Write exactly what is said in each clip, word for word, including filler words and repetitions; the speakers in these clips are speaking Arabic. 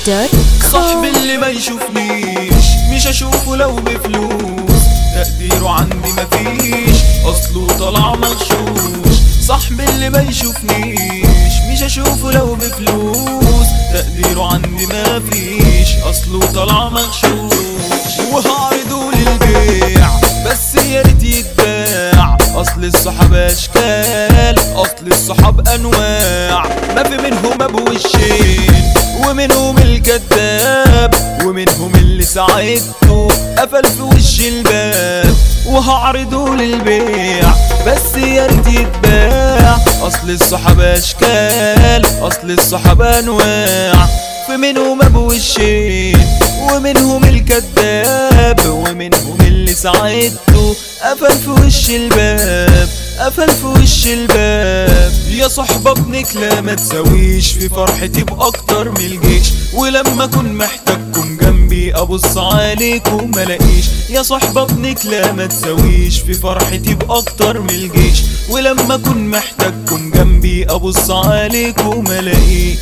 دوت صاحبي اللي ما يشوفنيش مش اشوفه لو بفلوس، تقديره عندي مفيش اصله طلع مغشوش. صاحبي اللي ما يشوفنيش مش اشوفه لو بفلوس، تقديره عندي مفيش اصله طلع مغشوش. وهعرضه للبيع بس يا ريت يتباع، اصل الصحاب اشكال اصل الصحاب انواع، ما في منهم ابو وشين ومنهم الكذاب ومنهم اللي ساعدته قفل في وش الباب. وهعرضه للبيع بس يا ريت يتباع، اصل الصحاب اشكال اصل الصحاب انواع، في منهم ابو وشين ومنهم الكذاب ومنهم اللي ساعدته قفل في وش الباب قفل في وش الباب. يا صحبة ابنك لا ما تساويش في فرحتي باكتر من الجيش، ولما اكون محتاجكم جنبي ابص عليكم ملاقيش. يا صحبة ابنك لا ما تساويش في فرحتي باكتر من الجيش، ولما اكون محتاجكم جنبي ابص عليكم ملاقيش.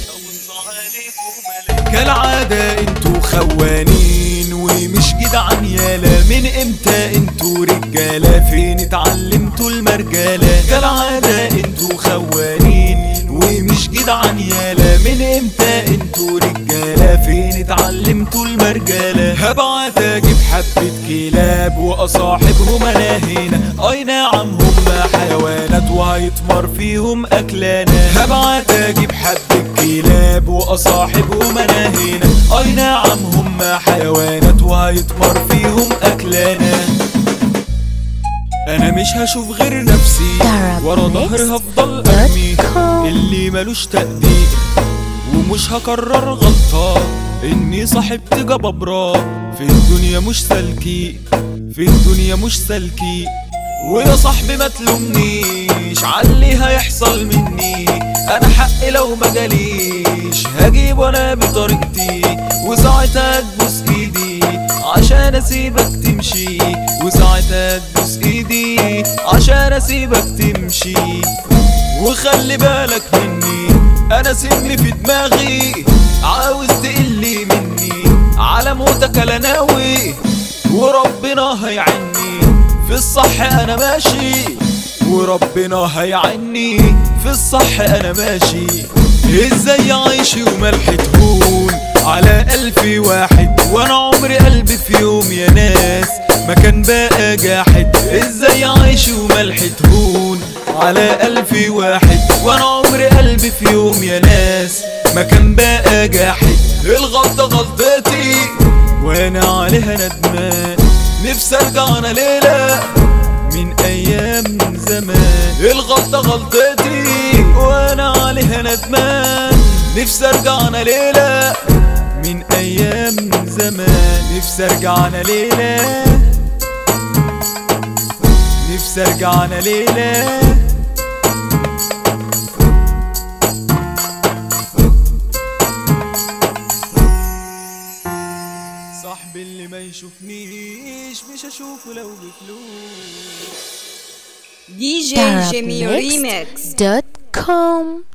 كالعادة انتوا خوانين ومش جدعان يالا، من امتى انتوا رجالة فين اتعلمتوا المرجالة؟ كالعادة انتوا خوانين ومش جدعان يالا، من امتى انتوا رجالة فين اتعلمتوا المرجالة؟ هبعت اجيب حبة كلاب واصاحبهم انا هنا، اي نعم هما حيوانات وهيتمر فيهم اكلانا. هبعت اجيب حبة كلاب واصاحبهم انا هنا، اي نعم هما حيوانات وهيتمر فيهم اكلانا. انا مش هشوف غير نفسي ورا ظهر هفضل ارمي اللي ملوش تقدير، ومش هكرر غلطة اني صاحبت جبابرة في الدنيا مش سالكي في الدنيا مش سالكي. ويا صاحبي ما تلومنيش عاللي هيحصل مني، انا حقي لو ما جاليش هجيب انا بطريقتي، وساعتها تبوس ايدي عشان اسيبك تمشي، وساعتها تبوس ايدي عشان اسيبك تمشي. وخلي بالك مني انا سمي في دماغي، عاوز تقلي مني على موتك لا ناوي، وربنا هيعني في الصح انا ماشي، وربنا هيعني في الصح انا ماشي. ازاي عايش وملح تهون على الف واحد، وانا عمري قلبي في يوم يا ناس ما كان بقى جاحد. ازاي عايش وملح تهون على الف واحد، وانا عمري قلبي في يوم يا ناس ما كان بقى جاحد. الغلطة غلطتي وانا عليها ندمان، نفسي ارجع انا ليلة من ايام زمان. الغلطة غلطتي وانا عليها ندمان، نفسي ارجع انا ليلة من ايام زمان. نفسي ارجع انا ليلة نفسي ارجع انا ليلة. صاحبي اللي ما يشوفنيش مش اشوفه لو بفلوس. دي جي جيمي ريميكس دوت كوم.